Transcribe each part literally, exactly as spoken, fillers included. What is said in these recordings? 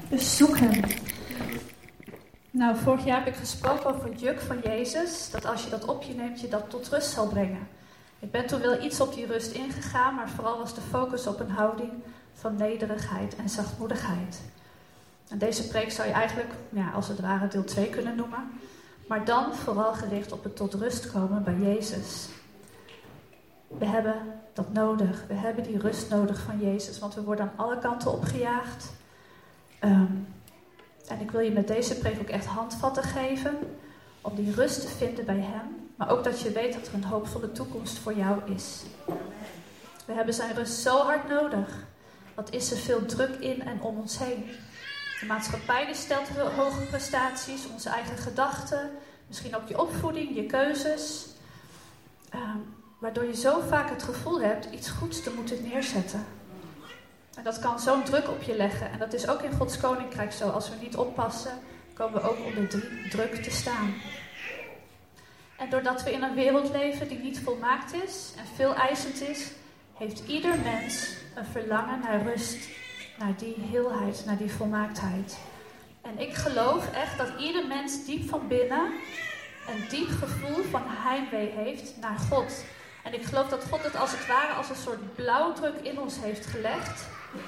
Dus zoek hem. Nou, vorig jaar heb ik gesproken over het juk van Jezus. Dat als je dat op je neemt, je dat tot rust zal brengen. Ik ben toen wel iets op die rust ingegaan, maar vooral was de focus op een houding van nederigheid en zachtmoedigheid. En deze preek zou je eigenlijk, ja, als het ware, deel twee kunnen noemen. Maar dan vooral gericht op het tot rust komen bij Jezus. We hebben dat nodig. We hebben die rust nodig van Jezus, want we worden aan alle kanten opgejaagd. Um, en ik wil je met deze preek ook echt handvatten geven om die rust te vinden bij Hem. Maar ook dat je weet dat er een hoopvolle toekomst voor jou is. We hebben zijn rust zo hard nodig. Wat is er veel druk in en om ons heen. De maatschappij die stelt hoge prestaties, onze eigen gedachten, misschien ook je opvoeding, je keuzes. Um, waardoor je zo vaak het gevoel hebt iets goeds te moeten neerzetten. En dat kan zo'n druk op je leggen. En dat is ook in Gods Koninkrijk zo. Als we niet oppassen, komen we ook onder druk te staan. En doordat we in een wereld leven die niet volmaakt is en veel eisend is, heeft ieder mens een verlangen naar rust, naar die heelheid, naar die volmaaktheid. En ik geloof echt dat ieder mens diep van binnen een diep gevoel van heimwee heeft naar God. En ik geloof dat God het als het ware als een soort blauwdruk in ons heeft gelegd.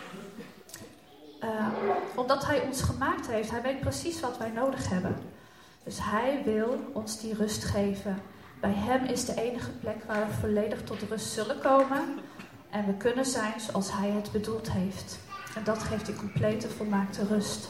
Uh, omdat Hij ons gemaakt heeft. Hij weet precies wat wij nodig hebben. Dus Hij wil ons die rust geven. Bij Hem is de enige plek waar we volledig tot rust zullen komen. En we kunnen zijn zoals Hij het bedoeld heeft. En dat geeft die complete, volmaakte rust.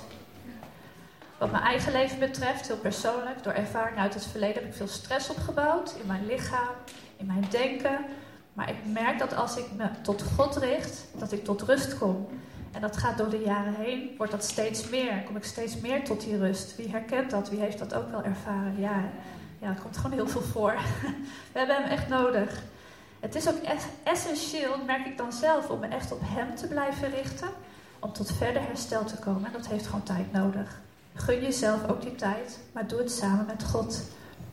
Wat mijn eigen leven betreft, heel persoonlijk, door ervaring uit het verleden heb ik veel stress opgebouwd. In mijn lichaam, in mijn denken. Maar ik merk dat als ik me tot God richt, dat ik tot rust kom. En dat gaat door de jaren heen, wordt dat steeds meer. Kom ik steeds meer tot die rust. Wie herkent dat? Wie heeft dat ook wel ervaren? Ja, ja, het komt gewoon heel veel voor. We hebben Hem echt nodig. Het is ook echt essentieel, merk ik dan zelf, om me echt op Hem te blijven richten. Om tot verder herstel te komen. En dat heeft gewoon tijd nodig. Gun jezelf ook die tijd, maar doe het samen met God.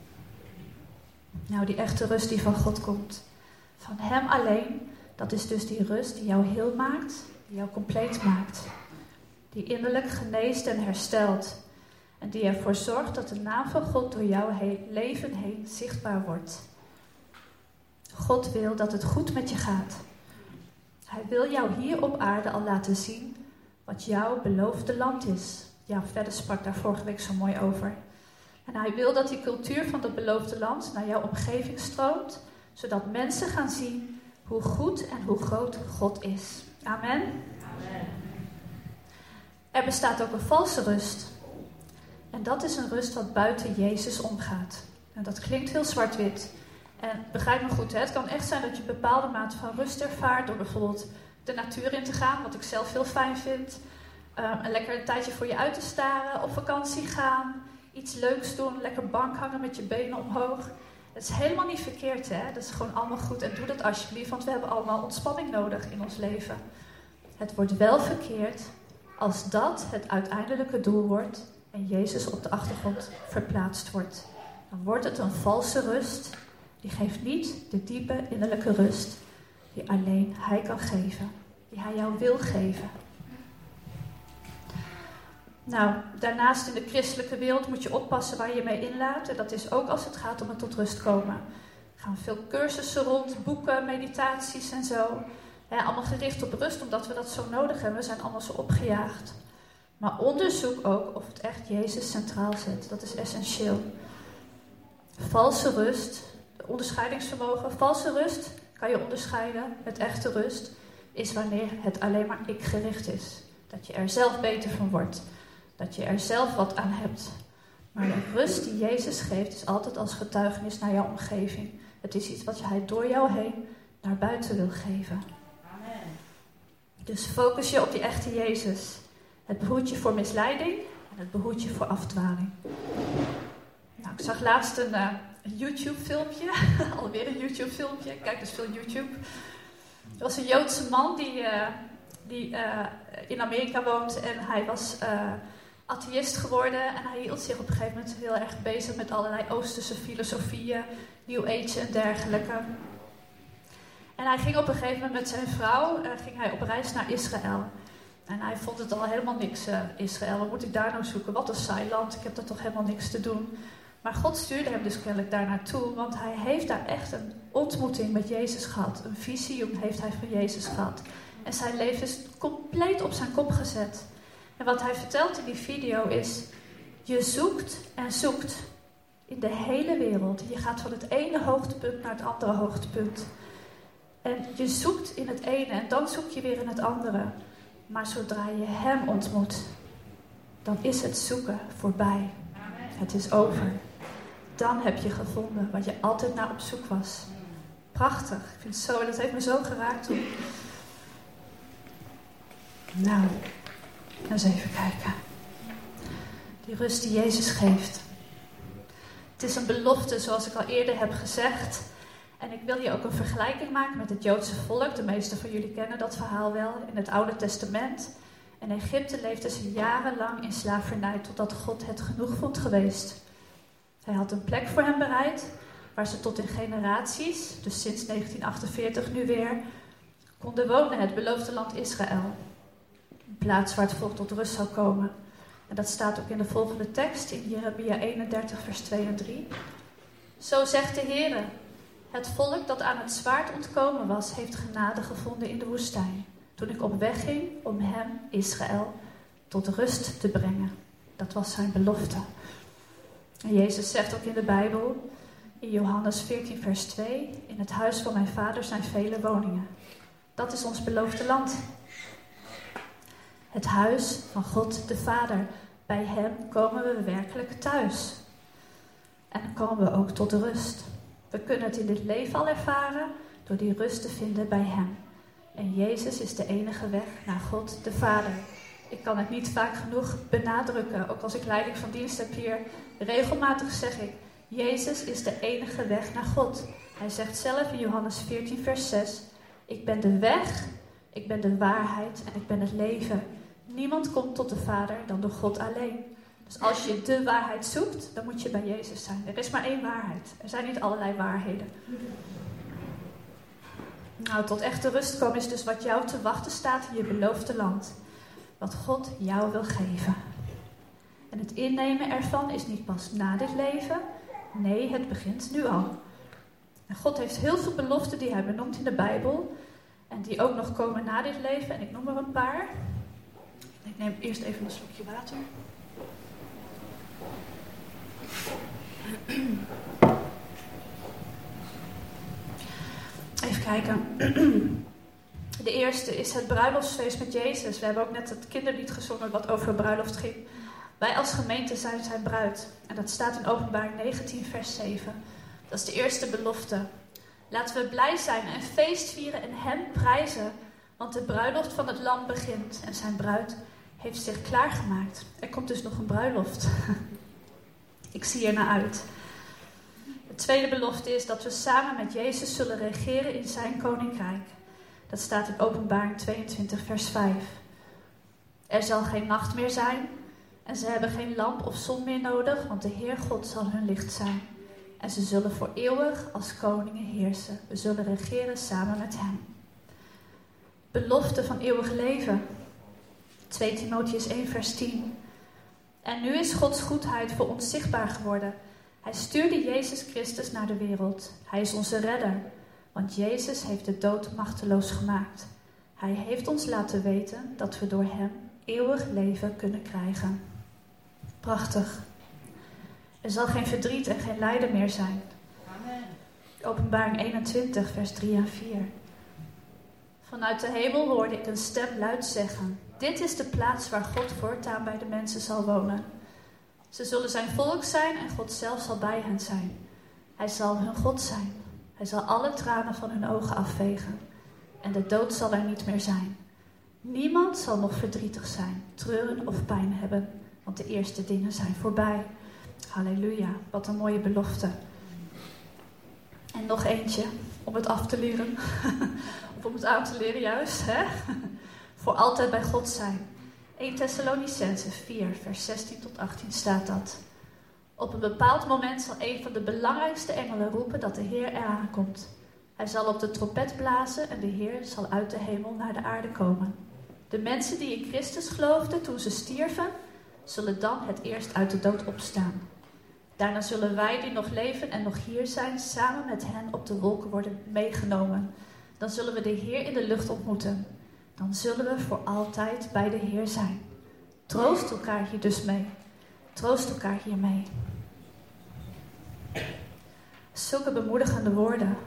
Nou, die echte rust die van God komt. Van Hem alleen, dat is dus die rust die jou heel maakt, die jou compleet maakt. Die innerlijk geneest en herstelt. En die ervoor zorgt dat de naam van God door jouw he- leven heen zichtbaar wordt. God wil dat het goed met je gaat. Hij wil jou hier op aarde al laten zien wat jouw beloofde land is. Ja, verder sprak daar vorige week zo mooi over. En hij wil dat die cultuur van het beloofde land naar jouw omgeving stroomt, zodat mensen gaan zien hoe goed en hoe groot God is. Amen. Amen. Er bestaat ook een valse rust. En dat is een rust wat buiten Jezus omgaat. En dat klinkt heel zwart-wit. En begrijp me goed, hè? Het kan echt zijn dat je een bepaalde mate van rust ervaart door bijvoorbeeld de natuur in te gaan, wat ik zelf heel fijn vind. Um, een lekker een tijdje voor je uit te staren, op vakantie gaan, iets leuks doen, lekker bank hangen met je benen omhoog. Het is helemaal niet verkeerd, hè? Dat is gewoon allemaal goed en doe dat alsjeblieft, want we hebben allemaal ontspanning nodig in ons leven. Het wordt wel verkeerd als dat het uiteindelijke doel wordt en Jezus op de achtergrond verplaatst wordt. Dan wordt het een valse rust, die geeft niet de diepe innerlijke rust die alleen Hij kan geven, die Hij jou wil geven. Nou, daarnaast in de christelijke wereld moet je oppassen waar je mee inlaat. En dat is ook als het gaat om het tot rust komen. Er gaan veel cursussen rond, boeken, meditaties en zo. Ja, allemaal gericht op rust, omdat we dat zo nodig hebben. We zijn allemaal zo opgejaagd. Maar onderzoek ook of het echt Jezus centraal zet. Dat is essentieel. Valse rust, onderscheidingsvermogen. Valse rust kan je onderscheiden met echte rust. Is wanneer het alleen maar ik gericht is. Dat je er zelf beter van wordt. Dat je er zelf wat aan hebt. Maar de rust die Jezus geeft is altijd als getuigenis naar jouw omgeving. Het is iets wat Hij door jou heen naar buiten wil geven. Amen. Dus focus je op die echte Jezus. Het behoedt je voor misleiding en het behoedt je voor afdwaling. Nou, ik zag laatst een, uh, een YouTube-filmpje. Alweer een YouTube-filmpje. Ik kijk dus veel YouTube. Er was een Joodse man die, uh, die uh, in Amerika woont en hij was uh, atheïst geworden. En hij hield zich op een gegeven moment heel erg bezig met allerlei Oosterse filosofieën, New Age en dergelijke. En hij ging op een gegeven moment met zijn vrouw uh, ging hij op reis naar Israël. En hij vond het al helemaal niks, uh, Israël. Wat moet ik daar nou zoeken? Wat een saai land. Ik heb daar toch helemaal niks te doen. Maar God stuurde hem dus kennelijk daar naartoe. Want hij heeft daar echt een ontmoeting met Jezus gehad. Een visioen heeft hij van Jezus gehad. En zijn leven is compleet op zijn kop gezet. En wat hij vertelt in die video is... Je zoekt en zoekt in de hele wereld. Je gaat van het ene hoogtepunt naar het andere hoogtepunt. En je zoekt in het ene en dan zoek je weer in het andere. Maar zodra je hem ontmoet, dan is het zoeken voorbij. Het is over. Dan heb je gevonden wat je altijd naar op zoek was. Prachtig. Ik vind het zo, dat heeft me zo geraakt toen. Nou, eens even kijken. Die rust die Jezus geeft. Het is een belofte, zoals ik al eerder heb gezegd. En ik wil hier ook een vergelijking maken met het Joodse volk. De meesten van jullie kennen dat verhaal wel in het Oude Testament. In Egypte leefden ze jarenlang in slavernij totdat God het genoeg vond geweest. Hij had een plek voor hen bereid, waar ze tot in generaties, dus sinds negentien achtenveertig nu weer, konden wonen, het beloofde land Israël. Een plaats waar het volk tot rust zou komen. En dat staat ook in de volgende tekst, in Jeremia eenendertig, vers twee en drie. Zo zegt de Heere, het volk dat aan het zwaard ontkomen was, heeft genade gevonden in de woestijn. Toen ik op weg ging om hem, Israël, tot rust te brengen. Dat was zijn belofte. En Jezus zegt ook in de Bijbel, in Johannes veertien, vers twee, in het huis van mijn vader zijn vele woningen. Dat is ons beloofde land. Het huis van God de Vader. Bij hem komen we werkelijk thuis. En dan komen we ook tot rust. We kunnen het in dit leven al ervaren door die rust te vinden bij hem. En Jezus is de enige weg naar God de Vader. Ik kan het niet vaak genoeg benadrukken. Ook als ik leiding van dienst heb hier, regelmatig zeg ik, Jezus is de enige weg naar God. Hij zegt zelf in Johannes veertien, vers zes, ik ben de weg, ik ben de waarheid en ik ben het leven. Niemand komt tot de Vader dan door God alleen. Dus als je de waarheid zoekt, dan moet je bij Jezus zijn. Er is maar één waarheid. Er zijn niet allerlei waarheden. Nou, tot echte rust komen is dus wat jou te wachten staat in je beloofde land. Wat God jou wil geven. En het innemen ervan is niet pas na dit leven. Nee, het begint nu al. En God heeft heel veel beloften die hij benoemt in de Bijbel. En die ook nog komen na dit leven. En ik noem er een paar. Ik neem eerst even een slokje water. Even kijken. De eerste is het bruiloftsfeest met Jezus. We hebben ook net het kinderlied gezongen wat over bruiloft ging. Wij als gemeente zijn zijn bruid. En dat staat in Openbaring negentien, vers zeven. Dat is de eerste belofte. Laten we blij zijn en feest vieren en hem prijzen. Want de bruiloft van het lam begint en zijn bruid heeft zich klaargemaakt. Er komt dus nog een bruiloft. Ik zie er naar uit. De tweede belofte is dat we samen met Jezus zullen regeren in zijn koninkrijk. Dat staat in Openbaring tweeëntwintig, vers vijf. Er zal geen nacht meer zijn en ze hebben geen lamp of zon meer nodig, want de Heer God zal hun licht zijn. En ze zullen voor eeuwig als koningen heersen. We zullen regeren samen met hem. Belofte van eeuwig leven. twee Timotheüs één, vers tien. En nu is Gods goedheid voor ons zichtbaar geworden. Hij stuurde Jezus Christus naar de wereld. Hij is onze redder. Want Jezus heeft de dood machteloos gemaakt. Hij heeft ons laten weten dat we door hem eeuwig leven kunnen krijgen. Prachtig. Er zal geen verdriet en geen lijden meer zijn. Amen. Openbaring eenentwintig, vers drie en vier. Vanuit de hemel hoorde ik een stem luid zeggen: dit is de plaats waar God voortaan bij de mensen zal wonen. Ze zullen zijn volk zijn en God zelf zal bij hen zijn. Hij zal hun God zijn. Hij zal alle tranen van hun ogen afvegen. En de dood zal er niet meer zijn. Niemand zal nog verdrietig zijn, treuren of pijn hebben, want de eerste dingen zijn voorbij. Halleluja, wat een mooie belofte. En nog eentje, om het af te leren. Of om het aan te leren juist, hè? Voor altijd bij God zijn. eerste Thessalonicenzen vier, vers zestien tot achttien staat dat. Op een bepaald moment zal een van de belangrijkste engelen roepen dat de Heer eraan komt. Hij zal op de trompet blazen en de Heer zal uit de hemel naar de aarde komen. De mensen die in Christus geloofden toen ze stierven, zullen dan het eerst uit de dood opstaan. Daarna zullen wij die nog leven en nog hier zijn, samen met hen op de wolken worden meegenomen. Dan zullen we de Heer in de lucht ontmoeten. Dan zullen we voor altijd bij de Heer zijn. Troost elkaar hier dus mee. Troost elkaar hiermee. Zulke bemoedigende woorden.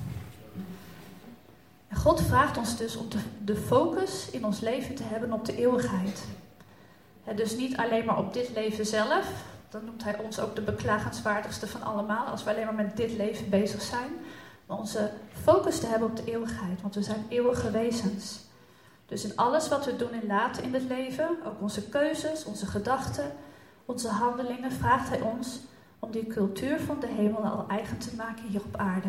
En God vraagt ons dus om de, de focus in ons leven te hebben op de eeuwigheid. He, dus niet alleen maar op dit leven zelf. Dan noemt hij ons ook de beklagenswaardigste van allemaal. Als we alleen maar met dit leven bezig zijn. Maar onze focus te hebben op de eeuwigheid. Want we zijn eeuwige wezens. Dus in alles wat we doen en laten in het leven. Ook onze keuzes, onze gedachten, onze handelingen. Vraagt hij ons om die cultuur van de hemel al eigen te maken hier op aarde.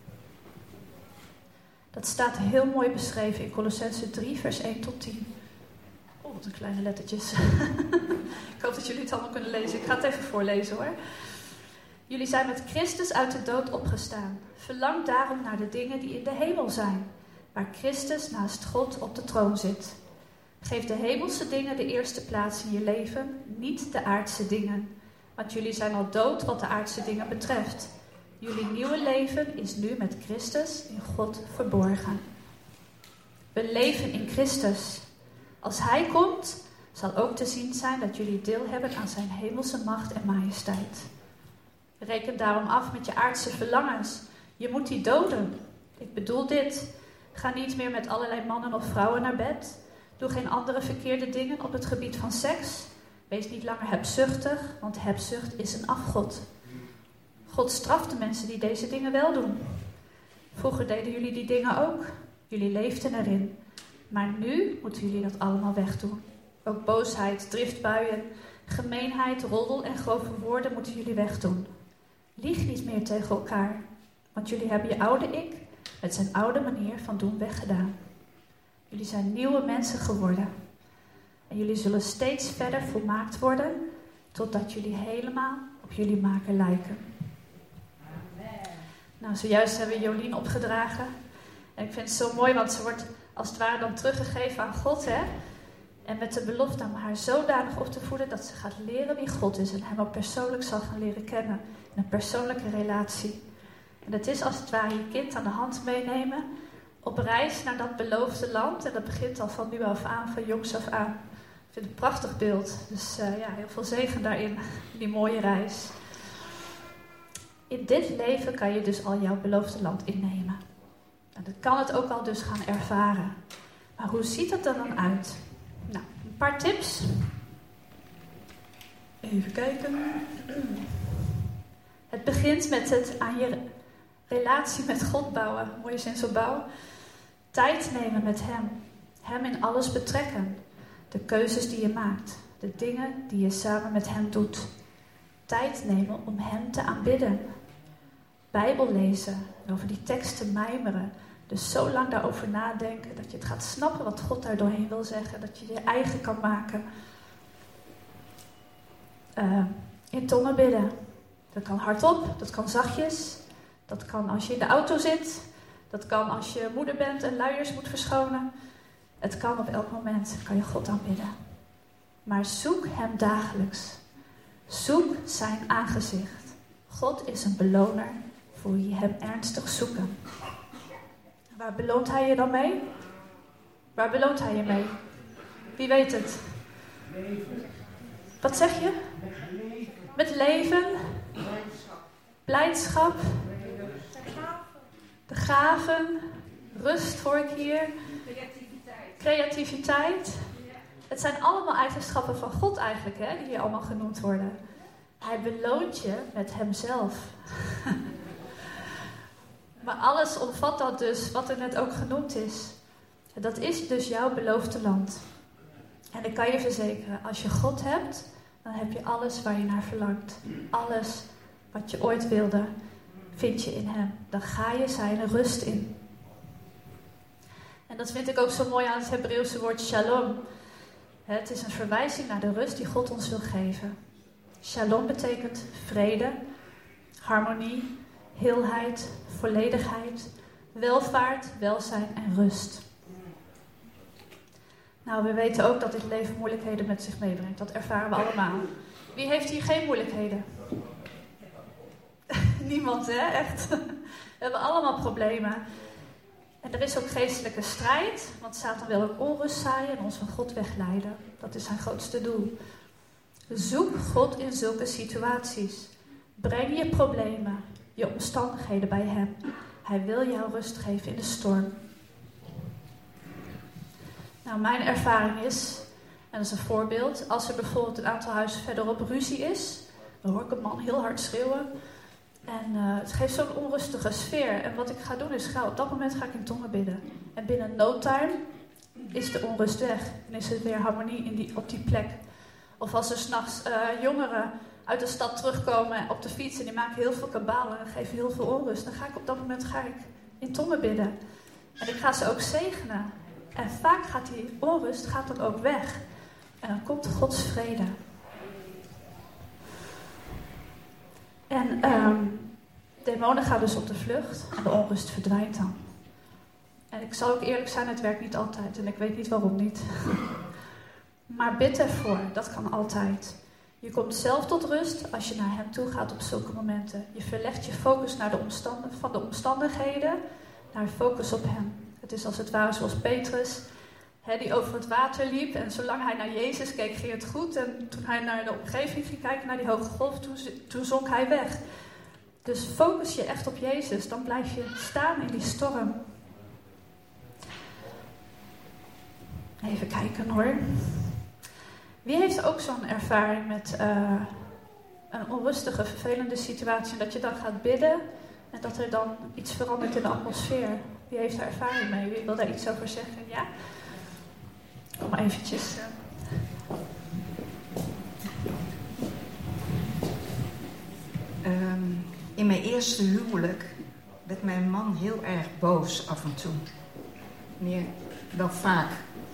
Dat staat heel mooi beschreven in Kolossenzen drie vers één tot tien. Oh, wat een kleine lettertjes. Ik hoop dat jullie het allemaal kunnen lezen. Ik ga het even voorlezen hoor. Jullie zijn met Christus uit de dood opgestaan. Verlang daarom naar de dingen die in de hemel zijn, waar Christus naast God op de troon zit. Geef de hemelse dingen de eerste plaats in je leven, niet de aardse dingen. Want jullie zijn al dood wat de aardse dingen betreft. Jullie nieuwe leven is nu met Christus in God verborgen. We leven in Christus. Als Hij komt, zal ook te zien zijn dat jullie deel hebben aan zijn hemelse macht en majesteit. Reken daarom af met je aardse verlangens. Je moet die doden. Ik bedoel dit. Ga niet meer met allerlei mannen of vrouwen naar bed. Doe geen andere verkeerde dingen op het gebied van seks. Wees niet langer hebzuchtig, want hebzucht is een afgod. God straft de mensen die deze dingen wel doen. Vroeger deden jullie die dingen ook. Jullie leefden erin. Maar nu moeten jullie dat allemaal wegdoen. Ook boosheid, driftbuien, gemeenheid, roddel en grove woorden moeten jullie wegdoen. Lieg niet meer tegen elkaar, want jullie hebben je oude ik met zijn oude manier van doen weggedaan. Jullie zijn nieuwe mensen geworden. En jullie zullen steeds verder volmaakt worden, totdat jullie helemaal op jullie maker lijken. Amen. Nou, zojuist hebben we Jolien opgedragen. En ik vind het zo mooi, want ze wordt als het ware dan teruggegeven aan God, hè? En met de belofte om haar zodanig op te voeden dat ze gaat leren wie God is en hem ook persoonlijk zal gaan leren kennen. In een persoonlijke relatie. En dat is als het ware je kind aan de hand meenemen op reis naar dat beloofde land. En dat begint al van nu af aan, van jongs af aan. Ik vind het een prachtig beeld. Dus uh, ja, heel veel zegen daarin, die mooie reis. In dit leven kan je dus al jouw beloofde land innemen. Nou, dat kan het ook al dus gaan ervaren. Maar hoe ziet het er dan uit? Nou, een paar tips. Even kijken. Het begint met het aan je relatie met God bouwen. Mooie zinsopbouw. Tijd nemen met hem. Hem in alles betrekken. De keuzes die je maakt. De dingen die je samen met hem doet. Tijd nemen om hem te aanbidden. Bijbel lezen. En over die teksten mijmeren. Dus zo lang daarover nadenken. Dat je het gaat snappen wat God daar doorheen wil zeggen. Dat je je eigen kan maken. Uh, in tongen bidden. Dat kan hardop. Dat kan zachtjes. Dat kan als je in de auto zit. Dat kan als je moeder bent en luiers moet verschonen. Het kan op elk moment. Kan je God aanbidden. Maar zoek hem dagelijks. Zoek zijn aangezicht. God is een beloner voor wie hem ernstig zoeken. Waar beloont hij je dan mee? Waar beloont hij je mee? Wie weet het? Leven. Wat zeg je? Met leven. Blijdschap. De gaven. Rust hoor ik hier. Creativiteit. Creativiteit. Het zijn allemaal eigenschappen van God eigenlijk, hè, die hier allemaal genoemd worden. Hij beloont je met hemzelf. Maar alles omvat dat dus, wat er net ook genoemd is. Dat is dus jouw beloofde land. En ik kan je verzekeren, als je God hebt, dan heb je alles waar je naar verlangt. Alles wat je ooit wilde, vind je in hem. Dan ga je zijn rust in. En dat vind ik ook zo mooi aan het Hebreeuwse woord shalom. Het is een verwijzing naar de rust die God ons wil geven. Shalom betekent vrede, harmonie, heelheid, volledigheid, welvaart, welzijn en rust. Nou, we weten ook dat dit leven moeilijkheden met zich meebrengt. Dat ervaren we allemaal. Wie heeft hier geen moeilijkheden? Niemand, hè? Echt. We hebben allemaal problemen. En er is ook geestelijke strijd. Want Satan wil ook onrust zaaien en ons van God wegleiden. Dat is zijn grootste doel. Zoek God in zulke situaties. Breng je problemen, je omstandigheden bij hem. Hij wil jou rust geven in de storm. Nou, mijn ervaring is, en dat is een voorbeeld, als er bijvoorbeeld een aantal huizen verderop ruzie is, dan hoor ik een man heel hard schreeuwen. En uh, het geeft zo'n onrustige sfeer. En wat ik ga doen is, ga, op dat moment ga ik in tongen bidden. En binnen no time is de onrust weg. En is er weer harmonie in die, op die plek. Of als er s'nachts uh, jongeren uit de stad terugkomen op de fiets en die maken heel veel kabaal en geven heel veel onrust, dan ga ik op dat moment ga ik in tongen bidden. En ik ga ze ook zegenen. En vaak gaat die onrust gaat dan ook weg. En dan komt Gods vrede. En um, demonen gaan dus op de vlucht en de onrust verdwijnt dan. En ik zal ook eerlijk zijn, het werkt niet altijd. En ik weet niet waarom niet. Maar bid ervoor, dat kan altijd. Je komt zelf tot rust als je naar hem toe gaat op zulke momenten. Je verlegt je focus naar de omstand- van de omstandigheden naar focus op hem. Het is als het ware zoals Petrus, hè, die over het water liep. En zolang hij naar Jezus keek, ging het goed. En toen hij naar de omgeving ging kijken, naar die hoge golf, toen, toen zonk hij weg. Dus focus je echt op Jezus, dan blijf je staan in die storm. Even kijken hoor. Wie heeft ook zo'n ervaring met uh, een onrustige, vervelende situatie, en dat je dan gaat bidden en dat er dan iets verandert in de atmosfeer? Wie heeft daar ervaring mee? Wie wil daar iets over zeggen? Ja? Kom maar eventjes. Um, in mijn eerste huwelijk werd mijn man heel erg boos af en toe. Meer dan vaak.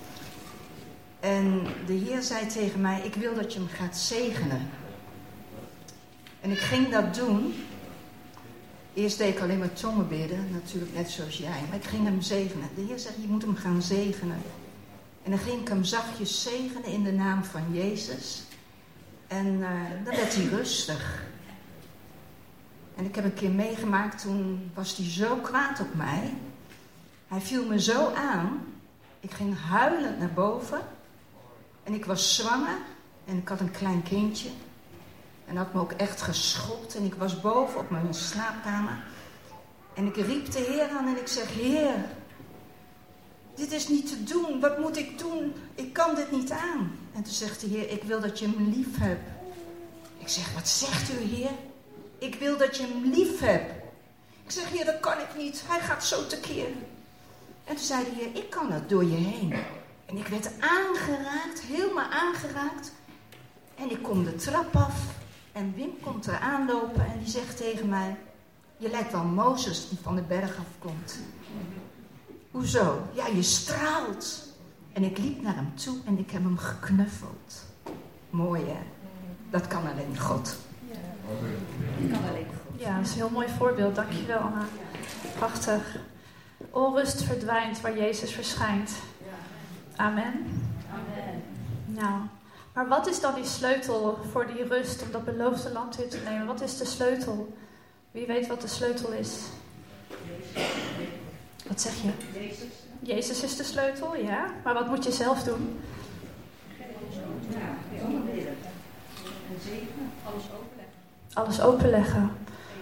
En de Heer zei tegen mij, ik wil dat je hem gaat zegenen. En ik ging dat doen. Eerst deed ik alleen maar tongen bidden, natuurlijk net zoals jij. Maar ik ging hem zegenen. De Heer zegt, je moet hem gaan zegenen. En dan ging ik hem zachtjes zegenen in de naam van Jezus. En uh, dan werd hij rustig. En ik heb een keer meegemaakt, toen was hij zo kwaad op mij. Hij viel me zo aan. Ik ging huilend naar boven. En ik was zwanger. En ik had een klein kindje. En had me ook echt geschopt. En ik was boven op mijn slaapkamer. En ik riep de Heer aan en ik zeg, Heer, dit is niet te doen. Wat moet ik doen? Ik kan dit niet aan. En toen zegt de Heer, ik wil dat je hem lief hebt. Ik zeg, wat zegt u, Heer? Ik wil dat je hem lief hebt. Ik zeg, Heer, dat kan ik niet. Hij gaat zo tekeer. En toen zei de Heer, ik kan het door je heen. En ik werd aangeraakt, helemaal aangeraakt. En ik kom de trap af. En Wim komt er aanlopen en die zegt tegen mij, je lijkt wel Mozes die van de berg afkomt. Hoezo? Ja, je straalt. En ik liep naar hem toe en ik heb hem geknuffeld. Mooi, hè? Dat kan alleen God. Ja, dat kan alleen God. Ja, dat is een heel mooi voorbeeld. Dankjewel, Anna. Prachtig. Onrust verdwijnt waar Jezus verschijnt. Amen. Amen. Nou, maar wat is dan die sleutel voor die rust om dat beloofde land in te nemen? Wat is de sleutel? Wie weet wat de sleutel is? Wat zeg je? Jezus. Jezus is de sleutel, ja. Maar wat moet je zelf doen? Ja, bidden. En zegenen, alles openleggen. Alles openleggen.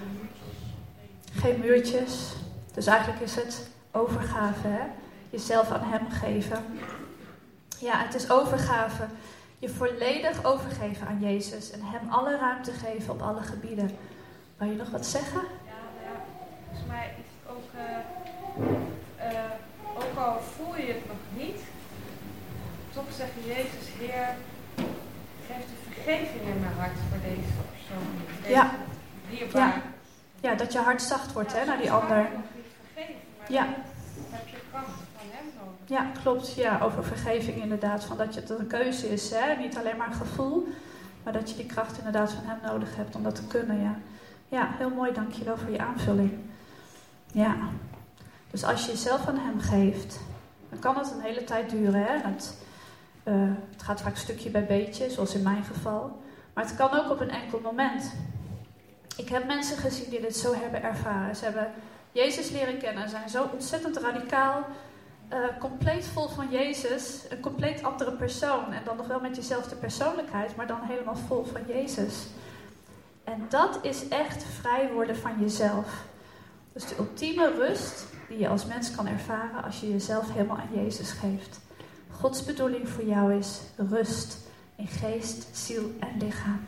Geen muurtjes. Dus eigenlijk is het overgave, hè? Jezelf aan hem geven. Ja, het is overgave. Je volledig overgeven aan Jezus en hem alle ruimte geven op alle gebieden. Wil je nog wat zeggen? Ja, ja. Volgens mij is het ook, uh, uh, ook al voel je het nog niet, toch zeggen Jezus, Heer, geef de vergeving in mijn hart voor deze persoon. Deze ja. Dierbaar. Ja. Ja, dat je hart zacht wordt, ja, hè, naar die ander. Nog niet vergeven, maar ja. heb je kracht van hem nodig. Ja, klopt. Ja, over vergeving inderdaad. Van dat je het een keuze is, hè? Niet alleen maar een gevoel, maar dat je die kracht inderdaad van hem nodig hebt om dat te kunnen. Ja, ja, heel mooi. Dankjewel voor je aanvulling. Ja, dus als je jezelf aan hem geeft, dan kan het een hele tijd duren. Hè? Dat, Uh, het gaat vaak stukje bij beetje, zoals in mijn geval. Maar het kan ook op een enkel moment. Ik heb mensen gezien die dit zo hebben ervaren. Ze hebben Jezus leren kennen en zijn zo ontzettend radicaal, uh, compleet vol van Jezus. Een compleet andere persoon. En dan nog wel met diezelfde persoonlijkheid, maar dan helemaal vol van Jezus. En dat is echt vrij worden van jezelf. Dus de ultieme rust die je als mens kan ervaren als je jezelf helemaal aan Jezus geeft. Gods bedoeling voor jou is rust in geest, ziel en lichaam.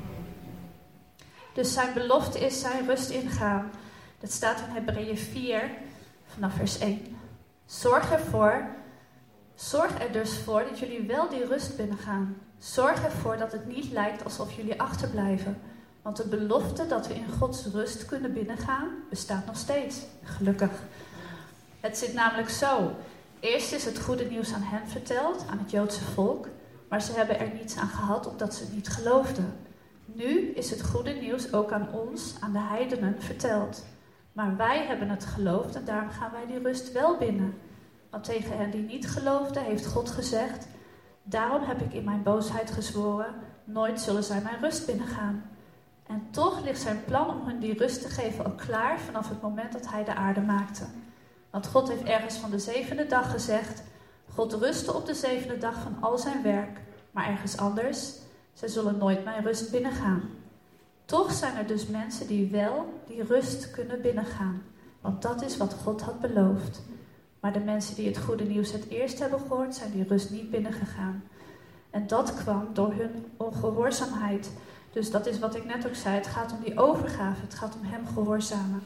Dus zijn belofte is zijn rust ingaan. Dat staat in Hebreeën vier, vanaf vers één. Zorg ervoor, zorg er dus voor dat jullie wel die rust binnengaan. Zorg ervoor dat het niet lijkt alsof jullie achterblijven. Want de belofte dat we in Gods rust kunnen binnengaan, bestaat nog steeds. Gelukkig. Het zit namelijk zo. Eerst is het goede nieuws aan hen verteld, aan het Joodse volk. Maar ze hebben er niets aan gehad omdat ze het niet geloofden. Nu is het goede nieuws ook aan ons, aan de heidenen, verteld. Maar wij hebben het geloofd en daarom gaan wij die rust wel binnen. Want tegen hen die niet geloofden heeft God gezegd: daarom heb ik in mijn boosheid gezworen, nooit zullen zij mijn rust binnengaan. En toch ligt zijn plan om hun die rust te geven al klaar vanaf het moment dat hij de aarde maakte. Want God heeft ergens van de zevende dag gezegd: God rustte op de zevende dag van al zijn werk, maar ergens anders: zij zullen nooit mijn rust binnengaan. Toch zijn er dus mensen die wel die rust kunnen binnengaan, want dat is wat God had beloofd. Maar de mensen die het goede nieuws het eerst hebben gehoord, zijn die rust niet binnengegaan. En dat kwam door hun ongehoorzaamheid. Dus dat is wat ik net ook zei, het gaat om die overgave, het gaat om hem gehoorzamen.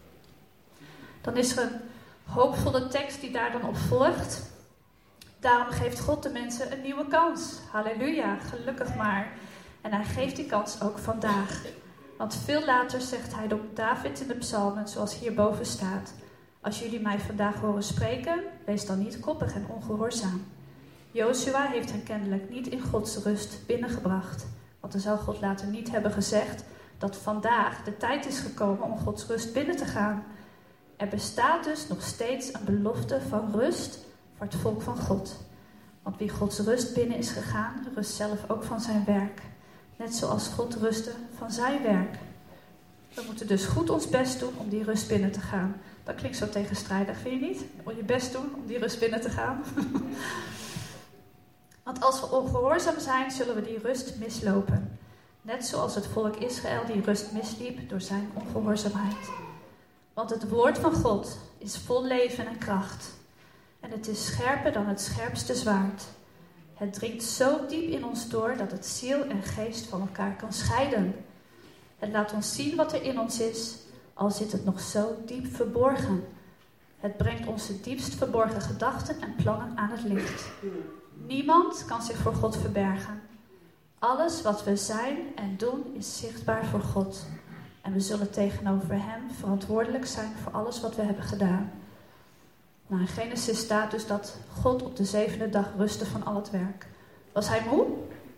Dan is er een hoopvolle tekst die daar dan op volgt. Daarom geeft God de mensen een nieuwe kans. Halleluja, gelukkig maar. En hij geeft die kans ook vandaag. Want veel later zegt hij door David in de psalmen, zoals hierboven staat: als jullie mij vandaag horen spreken, wees dan niet koppig en ongehoorzaam. Jozua heeft hen kennelijk niet in Gods rust binnengebracht. Want dan zou God later niet hebben gezegd dat vandaag de tijd is gekomen om Gods rust binnen te gaan. Er bestaat dus nog steeds een belofte van rust voor het volk van God. Want wie Gods rust binnen is gegaan, rust zelf ook van zijn werk. Net zoals God rustte van zijn werk. We moeten dus goed ons best doen om die rust binnen te gaan. Dat klinkt zo tegenstrijdig, vind je niet? Om je best doen om die rust binnen te gaan. Want als we ongehoorzaam zijn, zullen we die rust mislopen. Net zoals het volk Israël die rust misliep door zijn ongehoorzaamheid. Want het woord van God is vol leven en kracht. En het is scherper dan het scherpste zwaard. Het dringt zo diep in ons door dat het ziel en geest van elkaar kan scheiden. Het laat ons zien wat er in ons is, al zit het nog zo diep verborgen. Het brengt onze diepst verborgen gedachten en plannen aan het licht. Niemand kan zich voor God verbergen. Alles wat we zijn en doen is zichtbaar voor God. En we zullen tegenover hem verantwoordelijk zijn voor alles wat we hebben gedaan. Nou, in Genesis staat dus dat God op de zevende dag rustte van al het werk. Was hij moe?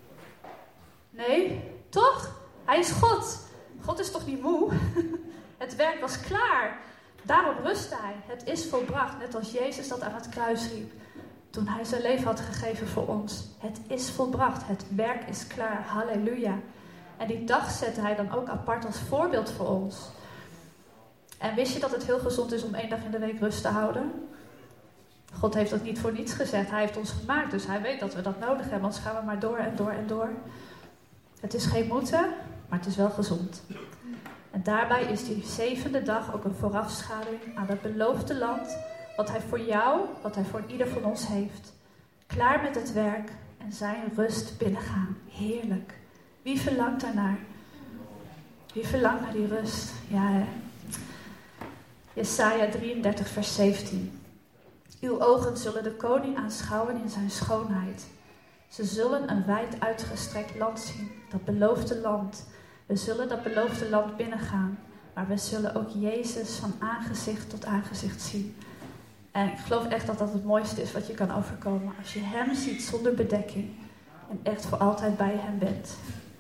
Nee, toch? Hij is God. God is toch niet moe? Het werk was klaar. Daarom rustte hij. Het is volbracht, net als Jezus dat aan het kruis riep. Toen hij zijn leven had gegeven voor ons. Het is volbracht. Het werk is klaar. Halleluja. En die dag zette hij dan ook apart als voorbeeld voor ons. En wist je dat het heel gezond is om één dag in de week rust te houden? God heeft dat niet voor niets gezegd. Hij heeft ons gemaakt, dus hij weet dat we dat nodig hebben. Anders gaan we maar door en door en door. Het is geen moeten, maar het is wel gezond. En daarbij is die zevende dag ook een voorafschaduwing aan het beloofde land, wat hij voor jou, wat hij voor ieder van ons heeft. Klaar met het werk en zijn rust binnengaan. Heerlijk. Wie verlangt daarnaar? Wie verlangt naar die rust? Ja, hè? Jesaja drieëndertig vers zeventien. Uw ogen zullen de koning aanschouwen in zijn schoonheid. Ze zullen een wijd uitgestrekt land zien, dat beloofde land. We zullen dat beloofde land binnengaan, maar we zullen ook Jezus van aangezicht tot aangezicht zien. En ik geloof echt dat dat het mooiste is wat je kan overkomen. Als je hem ziet zonder bedekking en echt voor altijd bij hem bent.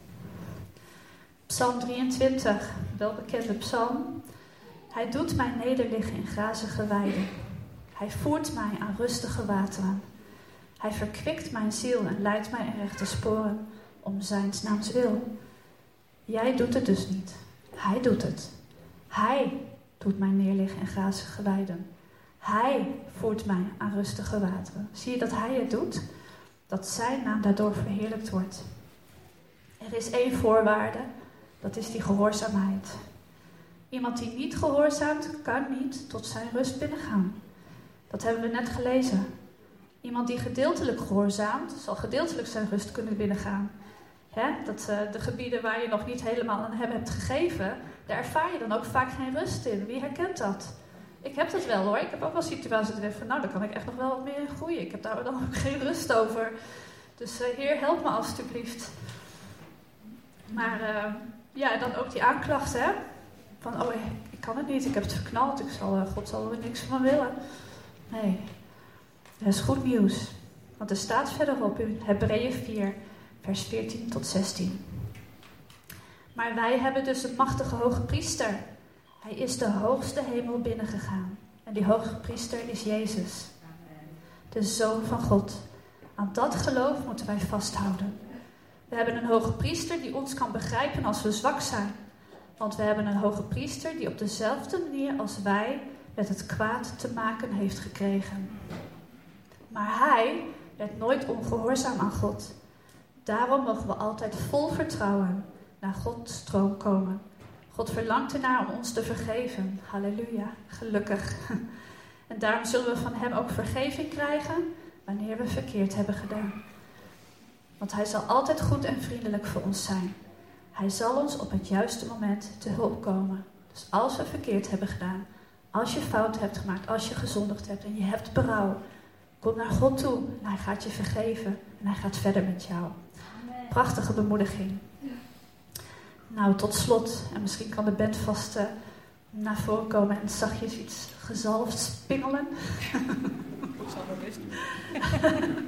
Psalm drieëntwintig, welbekende psalm. Hij doet mij nederliggen in grazige weiden. Hij voert mij aan rustige wateren. Hij verkwikt mijn ziel en leidt mij in rechte sporen om zijns naams wil. Jij doet het dus niet. Hij doet het. Hij doet mij neerliggen in grazige weiden. Hij voert mij aan rustige wateren. Zie je dat hij het doet? Dat zijn naam daardoor verheerlijkt wordt. Er is één voorwaarde, dat is die gehoorzaamheid. Iemand die niet gehoorzaamt, kan niet tot zijn rust binnengaan. Dat hebben we net gelezen. Iemand die gedeeltelijk gehoorzaamt, zal gedeeltelijk zijn rust kunnen binnengaan. Hè? Dat uh, de gebieden waar je nog niet helemaal aan hem hebt gegeven, daar ervaar je dan ook vaak geen rust in. Wie herkent dat? Ik heb dat wel hoor. Ik heb ook wel situaties dat ik denk van, nou, daar kan ik echt nog wel wat meer in groeien. Ik heb daar dan ook geen rust over. Dus uh, Heer, help me alstublieft. Maar uh, ja, dan ook die aanklacht, hè. Van, oh, ik kan het niet, ik heb het verknald. Ik zal, uh, God zal er niks van willen. Nee, dat is goed nieuws. Want er staat verderop in Hebreeën vier, vers veertien tot zestien. Maar wij hebben dus een machtige hoge priester. Hij is de hoogste hemel binnengegaan. En die hoge priester is Jezus, de Zoon van God. Aan dat geloof moeten wij vasthouden. We hebben een hoge priester die ons kan begrijpen als we zwak zijn. Want we hebben een hoge priester die op dezelfde manier als wij met het kwaad te maken heeft gekregen. Maar hij werd nooit ongehoorzaam aan God. Daarom mogen we altijd vol vertrouwen naar Gods troon komen. God verlangt ernaar om ons te vergeven. Halleluja, gelukkig. En daarom zullen we van hem ook vergeving krijgen wanneer we verkeerd hebben gedaan. Want hij zal altijd goed en vriendelijk voor ons zijn. Hij zal ons op het juiste moment te hulp komen. Dus als we verkeerd hebben gedaan, als je fout hebt gemaakt, als je gezondigd hebt en je hebt berouw, kom naar God toe en hij gaat je vergeven en hij gaat verder met jou. Amen. Prachtige bemoediging. Nou, tot slot, en misschien kan de band vast uh, naar voren komen en zachtjes iets gezalfd spingelen. Ik zal dat eens doen.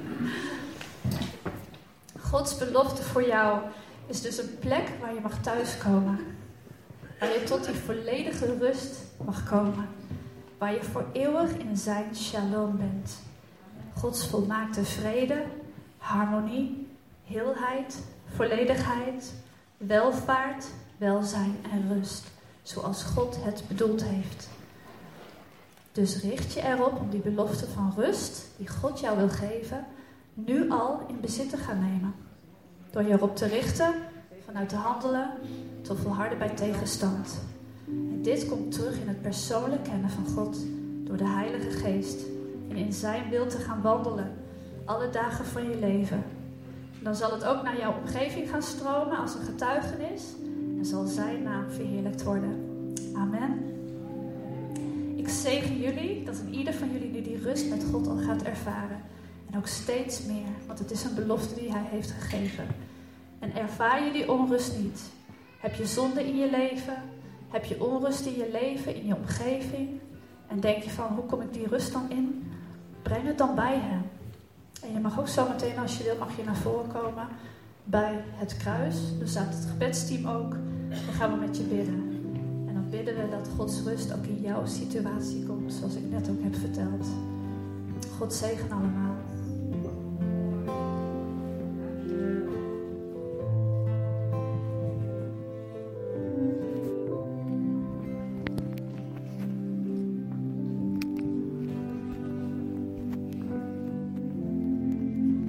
Gods belofte voor jou is dus een plek waar je mag thuiskomen. Waar je tot die volledige rust mag komen. Waar je voor eeuwig in zijn shalom bent. Gods volmaakte vrede, harmonie, heelheid, volledigheid, welvaart, welzijn en rust. Zoals God het bedoeld heeft. Dus richt je erop om die belofte van rust, die God jou wil geven, nu al in bezit te gaan nemen. Door je erop te richten, vanuit te handelen, tot volharden bij tegenstand. En dit komt terug in het persoonlijk kennen van God, door de Heilige Geest. En in zijn wil te gaan wandelen, alle dagen van je leven. En dan zal het ook naar jouw omgeving gaan stromen als een getuigenis. En zal zijn naam verheerlijkt worden. Amen. Ik zegen jullie dat in ieder van jullie nu die rust met God al gaat ervaren. En ook steeds meer, want het is een belofte die hij heeft gegeven. En ervaar je die onrust niet? Heb je zonde in je leven? Heb je onrust in je leven, in je omgeving? En denk je van, hoe kom ik die rust dan in? Breng het dan bij hem. En je mag ook zo meteen, als je wil, mag je naar voren komen bij het kruis. Er staat het gebedsteam ook. Dan gaan we met je bidden. En dan bidden we dat Gods rust ook in jouw situatie komt, zoals ik net ook heb verteld. God zegen allemaal.